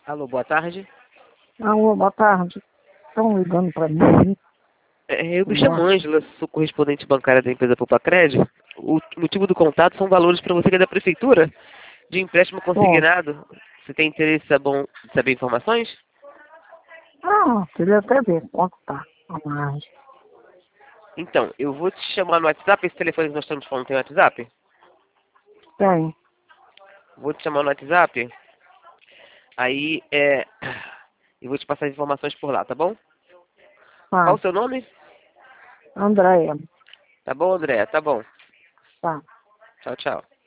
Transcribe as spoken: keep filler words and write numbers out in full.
Alô, boa tarde. Alô, boa tarde. Estão ligando para mim? É, eu me chamo Ângela, sou correspondente bancária da empresa Popacred. O motivo do contato são valores para você que é da prefeitura, de empréstimo consignado. Você tem interesse em saber, saber informações? Ah, queria até ver quanto tá a mais. Então, eu vou te chamar no WhatsApp. Esse telefone que nós estamos falando tem WhatsApp? Tem. Vou te chamar no WhatsApp. Aí, é... eu vou te passar as informações por lá, tá bom? Tá. Qual o seu nome? Andréia. Tá bom, André? Tá bom. Tá. Tchau, tchau.